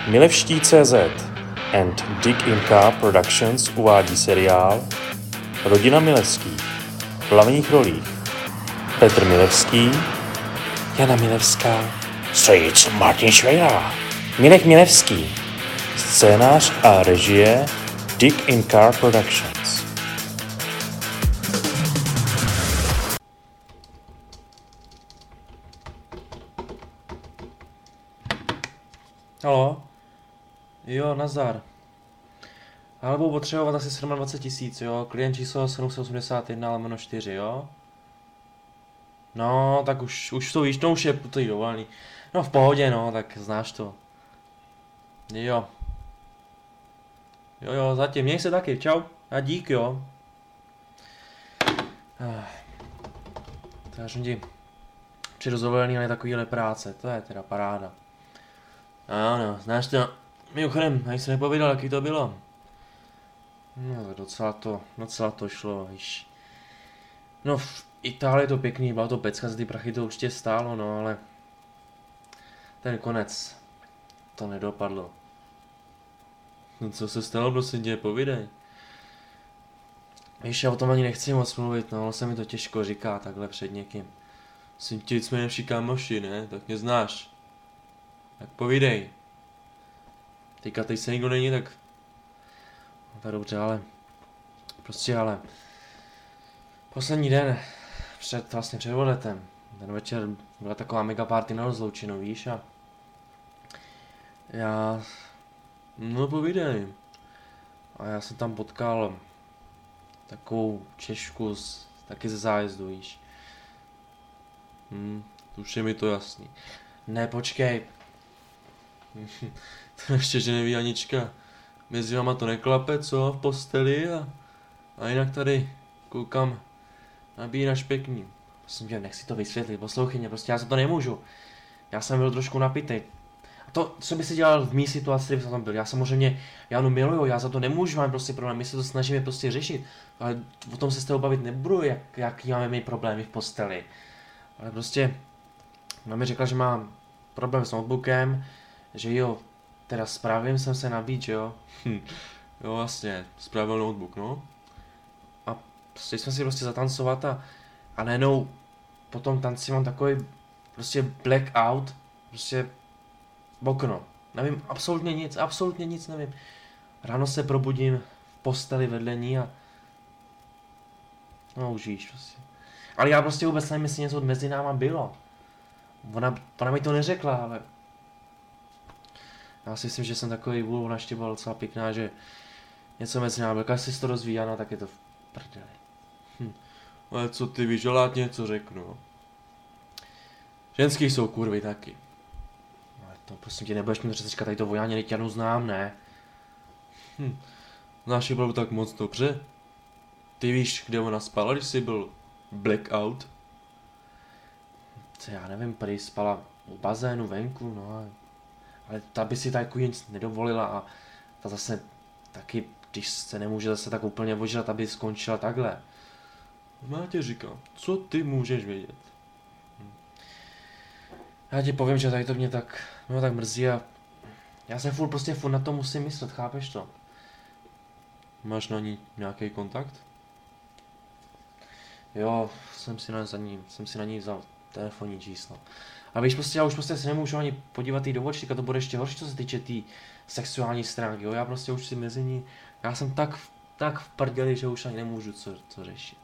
Milevští.cz and Dig Inka Productions uvádí seriál Rodina Milevských. V hlavních rolích Petr Milevský, Jana Milevská, strýc Martin Švejra, Mirek Milevský, scénář a režie Dig Inka Productions. Haló? Jo, nazdar. Ale budu potřebovat asi 27 000, jo? Klient číslo 781/4, jo? No, tak už to víš, no už je to dovolený. No v pohodě, no, tak znáš to. Jo. Jo, zatím, měj se taky, čau. A dík, jo. Takže ti přirozovolený, ale takovýhle práce, to je teda paráda. Ano, znáš to, mimochodem, ani se nepovídal, jaký to bylo. No, docela to šlo, víš. No, v Itálii to pěkný, byla to pecka, za ty prachy to určitě stálo, no, ale ten konec, to nedopadlo. No, co se stalo, prosím tě, povídej. Víš, já o tom ani nechci moc mluvit, no, ale se mi to těžko říká takhle před někým. Jsem ti jsme všichni kámoši, ne? Tak mě znáš. Tak povídej. Teďka teď se nikdo není, tak... No tak dobře, ale... Poslední den, před odletem, ten večer byla taková mega party na rozloučinu, víš, a... No povídej. A já jsem tam potkal... takovou Češku taky ze zájezdu, víš. Už je mi to jasný. Ne, počkej. To ještě, že neví Anička. Mezi váma to neklape, co? V posteli a jinak tady koukám, nabíjíš pěkný. Prosím tě, nech si to vysvětlit, poslouchej mě, prostě já za to nemůžu. Já jsem byl trošku napitej. A to, co by si dělal v mý situaci, kdyby tam byl? Já samozřejmě Janu miluju, já za to nemůžu, mám prostě problém, my se to snažíme prostě řešit. Ale o tom se s tebou bavit nebudu, jak máme my problémy v posteli. Ale prostě, ona mi řekla, že má problém s notebookem, že jo, teda spravím jsem se nabít, že jo? Jo, vlastně, spravil notebook, no. A prostě jsme si prostě zatancovat a najednou po tom tanci mám takový prostě blackout, prostě okno. Nevím absolutně nic nevím. Ráno se probudím v posteli vedle ní a... No už víš prostě. Ale já prostě vůbec nevím, jestli něco mezi náma bylo. Ona mi to neřekla, ale... Já si myslím, že jsem takový vůl, ona ještě byla docela pěkná, že něco mezi námi, když si to dozví, ano, tak je to v prdeli. Ale co ty víš, želát něco řeknu. Ženský jsou kurvy taky. Ale to prosím tě, nebudeš mi říkat tady to vojáně, teď Janu znám, ne? Znáš ji bylo tak moc dobře? Ty víš, kde ona spala, když jsi byl blackout? Co já nevím, prý spala u bazénu venku, no ale ta by si tak nic nedovolila a ta zase taky, když se nemůže zase tak úplně ožrat, aby skončila takhle. Já ti říkám, co ty můžeš vědět? Já ti povím, že tady to mě tak mrzí a já se furt na to musím myslet, chápeš to? Máš na ní nějaký kontakt? Jo, jsem si na ní vzal telefonní číslo. A víš, prostě já už se nemůžu ani podívat jí do očí, a to bude ještě horší, co se týče té sexuální stránky, jo, já prostě už si mezi ní, já jsem tak v prdeli, že už ani nemůžu co řešit.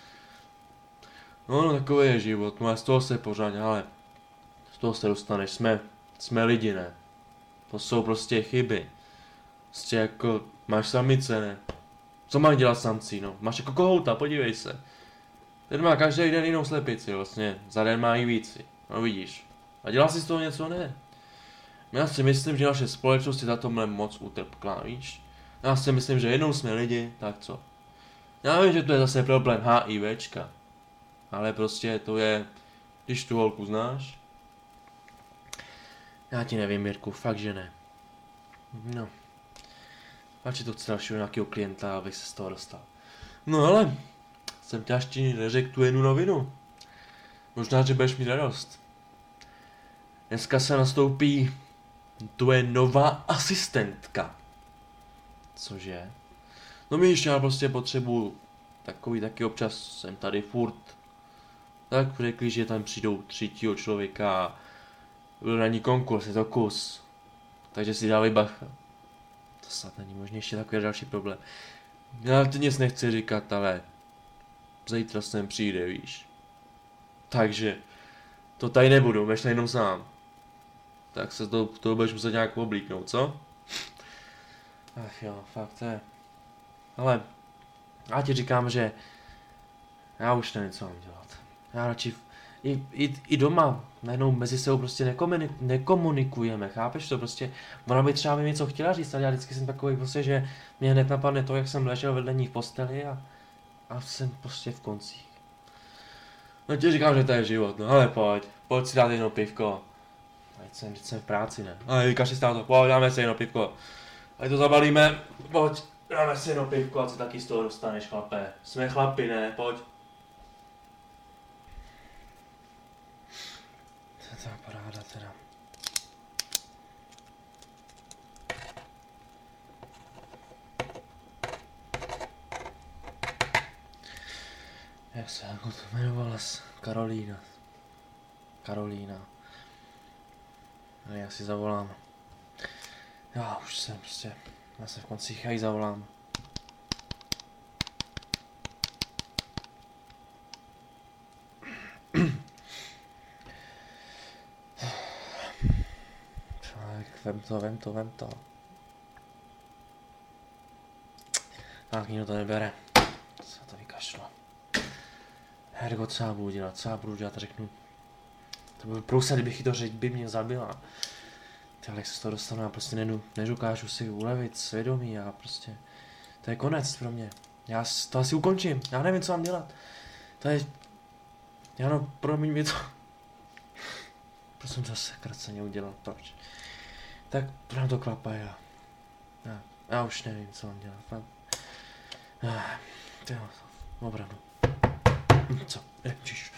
No, takový je život, no a z toho se pořádně, ale z toho se dostaneš, jsme lidi, ne? To jsou prostě chyby. Prostě jako, máš samice, ne? Co mají dělat samci, no? Máš jako kohouta, podívej se. Ten má každý den jinou slepici, vlastně, za den má i víc. No vidíš. A dělá si z toho něco, ne? Já si myslím, že naše společnost je za tomhle moc utrpklá, víš? Já si myslím, že jednou jsme lidi, tak co? Já vím, že to je zase problém HIVčka. Ale prostě to je, když tu holku znáš. Já ti nevím, Mirku, fakt že ne. No. Radši to chci dalšího nějakého klienta, abych se z toho dostal. No ale, jsem tě ještě neřekl tu jednu novinu. Možná, že budeš mít radost. Dneska se nastoupí To je nová asistentka. Cože? No víš, já prostě potřebuju taky občas jsem tady furt. Tak řekli, že tam přijdou třetího člověka a byl na ní konkurs, je to kus. Takže si dávej bacha. To snad není možné, ještě takový další problém. Já ti nic nechci říkat, ale zítra sem přijde, víš. Takže to tady nebudu, budeš tady jenom sám. Tak se to budeš muset nějak oblíknout, co? Ach jo, fakt to je. Ale já ti říkám, že já už nevím, co mám dělat. Já radši i doma najednou mezi sebou prostě nekomunikujeme, chápeš to prostě. Ona by třeba mi něco chtěla říct, ale já vždycky jsem takový prostě, že mě hned napadne to, jak jsem ležel vedle ní v posteli a jsem prostě v koncích. No ti říkám, že to je život, no ale pojď si dát jedno pivko. Ať jsem v práci, ne? Ale vykaž si stát to, pojď, dáme si jedno pivko. Ať to zabalíme, pojď, dáme si jedno pivko, a co taky z toho dostaneš, chlape. Jsme chlapi, ne? Pojď. To je ta paráda teda. Jak se jako to jmenovala? Karolína. Ale já si zavolám. Já už jsem prostě, já se v koncích a jí zavolám. Vem to. Tak nikdo to nebere. Co to vykašlo. Hergo, co já budu dělat, řeknu. To byl průsa, kdybych jí to řekl, by mě zabila. Ty, ale jak se z toho dostanu, já prostě nedokážu si ulevit svědomí, já prostě, to je konec pro mě. Já to asi ukončím, já nevím, co mám dělat. To je, Jano, promiň mi to. Proč jsem to zkráceně udělal, proč? Tak nám to klapá, já už nevím, co mám dělat, fakt. Jo, opravdu. Co? Ježiš.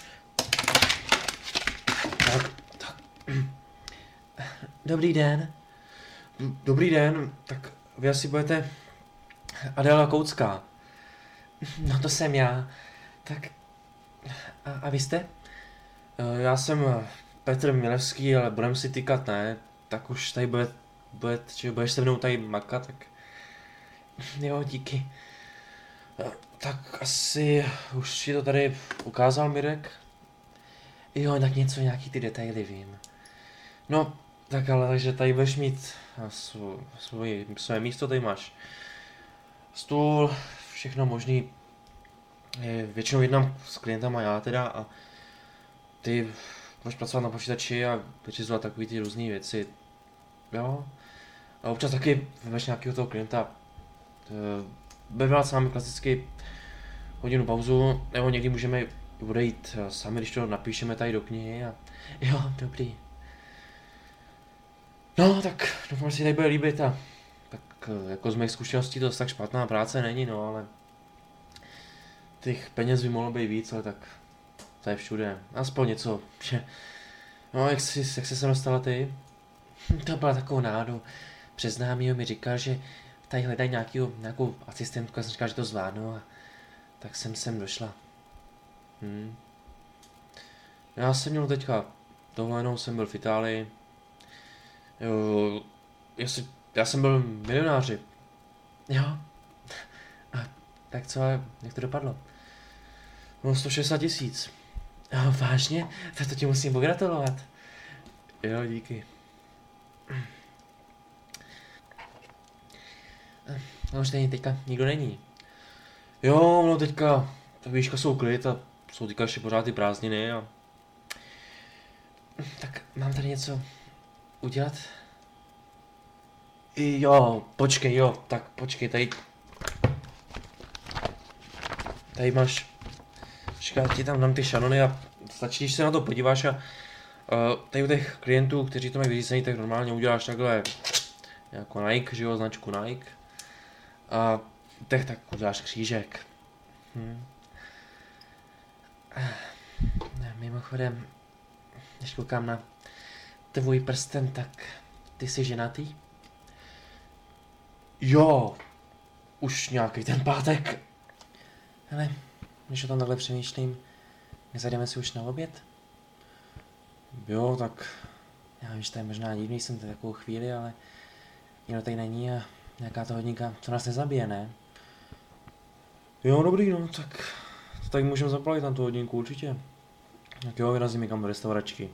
Tak. Dobrý den. Dobrý den, tak vy asi budete Adéla Koucká. No to jsem já. Tak a vy jste? Já jsem Petr Milevský, ale budeme si tykat, ne? Tak už tady budeš se mnou tady makat, tak jo, díky. Tak asi už si to tady ukázal Mirek? Jo, tak nějaký ty detaily vím. No, tak ale takže tady budeš mít své místo, tady máš stůl, všechno možný. Většinou jednám s klientama já teda a ty budeš pracovat na počítači a vyřizovat takový ty různé věci. Jo. A občas taky vemeš nějakého toho klienta. Bývá sami klasicky hodinu pauzu, nebo někdy můžeme odejít sami, když to napíšeme tady do knihy a jo, dobrý. No, tak doufám, že si tady bude líbit a tak jako z mých zkušeností to tak špatná práce není, no, ale těch peněz by mohlo být víc, ale tak to je všude, aspoň něco, že no, jak jsi se dostala ty? To byla takovou náhodou, přes známýho mi říkal, že tady hledají nějakou asistentku a jsem říkal, že to zvládnu a tak jsem sem došla. Já jsem měl teďka dovolenou, jsem byl v Itálii. Jo, já jsem byl milionáři. Jo. A tak co, jak to dopadlo? No 160 000. Jo, vážně? Tak to ti musím pogratulovat. Jo, díky. No už tady teďka nikdo není. Jo, no teďka, ta výška jsou klid a jsou teďka ještě pořád ty prázdniny a... Tak mám tady něco udělat? Jo, počkej, tady máš, počkej, ti tam dám ty šanony a stačí, když se na to podíváš a tady u těch klientů, kteří to mají vyřízený, tak normálně uděláš takhle jako Nike, že jo, značku Nike a tak uděláš křížek. Mimochodem, když koukám na tvůj prsten, tak ty jsi ženatý? Jo, už nějaký ten pátek. Hele, když o tom takhle přemýšlím, nezajdeme si už na oběd? Jo, tak já vím, že to je možná divný, jsem tady takovou chvíli, ale nikdo tady není a nějaká to hodinka, to nás nezabije, ne? Jo, dobrý, no, tak tady můžeme zaplatit na tu hodinku určitě. Tak jo, vyrazíme kam do restauračky.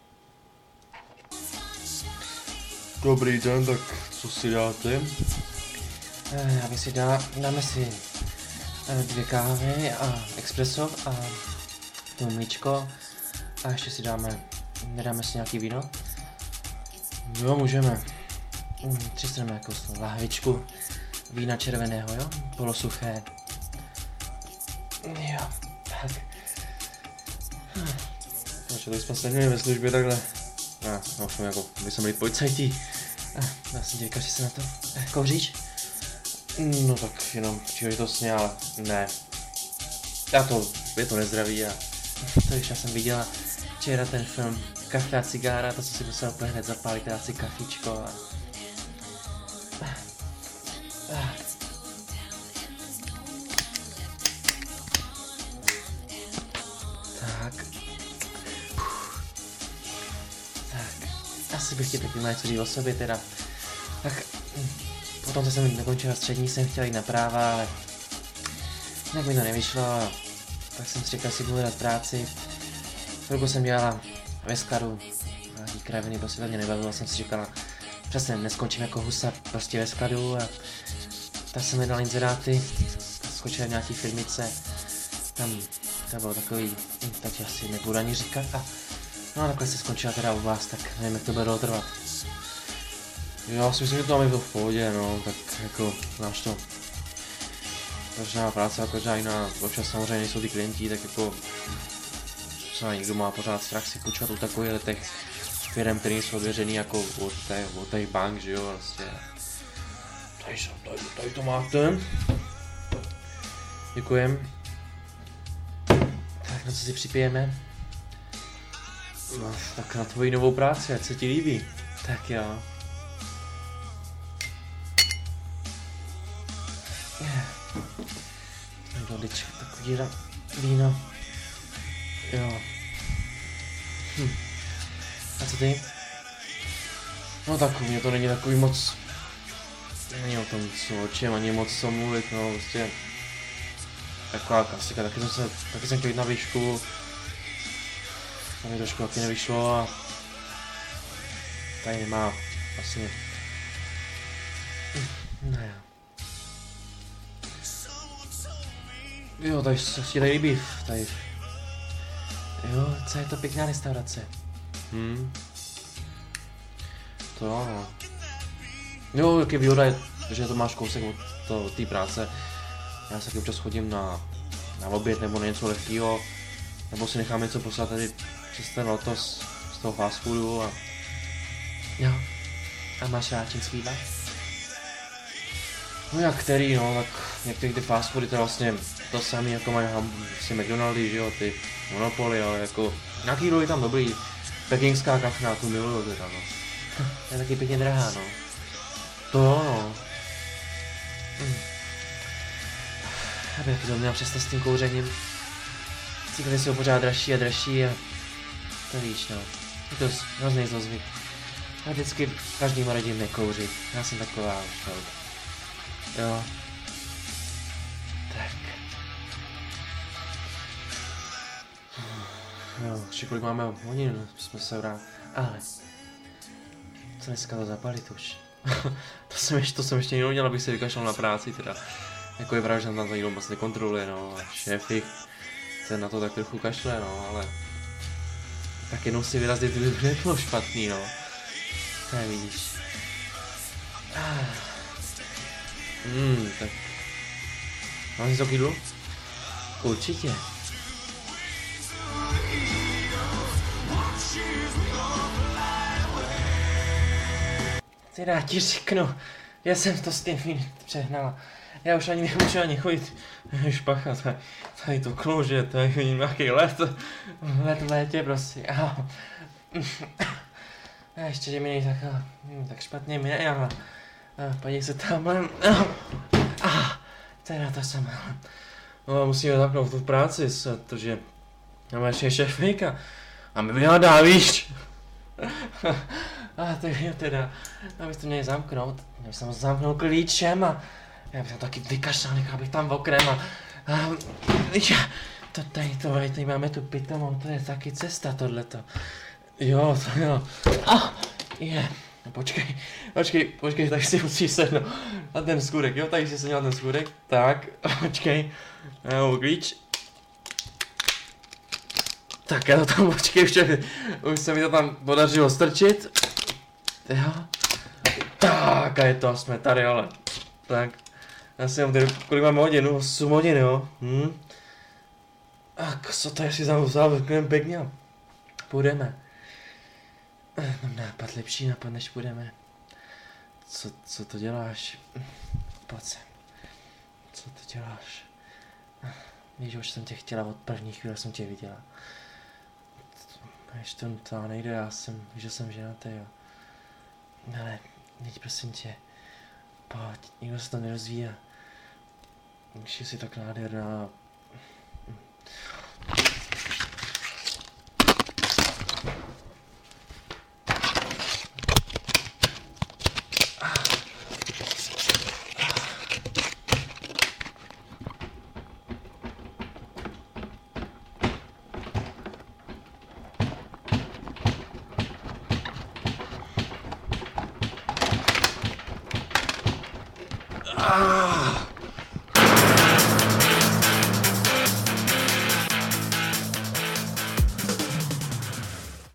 Dobrý den, tak co si dáte? Dáme si 2 kávy a espresso a mlíčko a ještě si nedáme si nějaký víno? Jo, můžeme. 3 strany jako lahvičku vína červeného, jo? Polosuché. Jo, tak. Takže tady jsme se měli ve službě takhle. No, jsem jako, by jsem byli policajtí. Já jsem říkal, že se na to kouříš? No tak jenom příležitostně, ale ne. Je to nezdravý a to když já jsem viděla včera ten film Kafe a cigára, to jsem si musel úplně hned zapálit, dát si kafíčko a... Tak. Asi bych ti taky měl něco říct o sobě teda. Tak, potom, co jsem dokončila střední, jsem chtěla jít na práva, ale jinak mi to nevyšlo a tak jsem si říkal, že si budu dát práci. Chvilku jsem dělala ve skladu, nějaký kraviny, prostě to mě nebavilo, jsem si říkala, přesně neskončím jako husa prostě ve skladu a tak jsem hledal inzeráty, skočila v nějaký firmice, tam to bylo takový, tak asi nebudu ani říkat a no a takhle se skončila teda u vás, tak nevím, jak to bude trvat. Já si myslím, že to máme to v pohodě, no, tak jako, znáš to. Každá práce jako každá jiná, občas samozřejmě nejsou ty klienti, tak jako třeba někdo má pořád strach si půjčovat u takových těch firm, které jsou ověřený jako od těch bank, že jo, vlastně. Tady to máte. Děkujem. Tak na co si připijeme? No, tak na tvoji novou práci, ať se ti líbí. Tak jo. Vodička, takový víno. Jo. A co ty? No tak u mě to není takový moc... Není o tom co, o čem, ani moc co mluvit, no prostě... Taková klasika, taky jsem chtěl jít na výšku. To mi trošku taky nevyšlo a... Tady nemá vlastně... No jo. Jo, tady se ti tady líbí, tady. Jo, co je to pěkná restaurace. To jo, no. Jo, jaký výhoda je, že to máš kousek od té práce. Já se taky občas chodím na oběd nebo na něco lehkýho, nebo si nechám něco poslat tady přes ten lotos z toho fast foodu a... Jo, a máš rád čínský jídla? No jak který, no, tak některý ty fast foody to vlastně to samý jako mají si McDonaldy, že jo, ty Monopoly, ale jako nějaký jídlo je tam dobrý, pekingská kachna, tu miluju teda, no. Je taky pěkně drahá, no. To jo, no. Já bych to měl přestat s tím kouřením. Cigarety jsou pořád dražší a dražší a to víš, no. Je to hrozný zlozvyk. Já vždycky každým radím nekouřit, já jsem taková už, no. Jo. Tak. Jo, ještě kolik máme hodin, jsme se vrát. Ale. Co dneska to zapalit už? to jsem ještě neměl, abych se vykašlal na práci teda. Jako je pravda, že tam to nikdo moc nekontroluje, no. A šéfy se na to tak trochu kašle, no, ale... Tak jenom si vyrazit, kdyby nebylo špatný, no. Tak vidíš. Tak. Máš něco k jídlu? Určitě. Teda ti řeknu, já jsem to s tím přehnala. Já už ani nemůžu ani chodit špachat, tady to klouže, tady nějaký let v létě prostě. Ještě, že mi není tak špatně mi ne, ale podívej se tamhle. Teda to jsem, no musíme zapnout tu práci, protože máme ještě šéfejka a my budeme dál, víš. Tak jo teda, abych to měli zamknout, já bych tam zamknul klíčem a já bych tam taky vykašlal, nechal bych tam okrem a tady máme tu pitomou, to je taky cesta tohleto. Jo, to jo. No počkej, tady si musíš sednout na ten skůrek, jo, tady si sednout na ten skůrek, tak, počkej, já klíč. Tak já to tam počkej, už se mi to tam podařilo strčit. Jo. Tak a je to, jsme tady, ale. Tak. Já si mám tady, kolik máme hodin, 8 hodin, jo. A co to je si zavřeme pěkně a půjdeme. Mám lepší nápad, než půjdeme. Co to děláš? Pojď sem. Co to děláš? Víš, už jsem tě chtěla od první chvíle, jsem tě viděla. Víš, to nejde, že jsem ženatý, jo. Ale, teď prosím tě, pojď, nikdo se to nerozvíjí. Když jsi tak nádherná.